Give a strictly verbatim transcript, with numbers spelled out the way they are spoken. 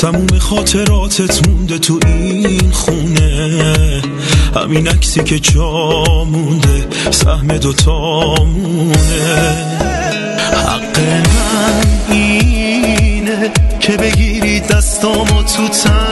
تموم خاطراتت مونده تو این خونه، همین عکسی که جا مونده سهم دوتامونه. حق من اینه که بگیری دستامو تو تن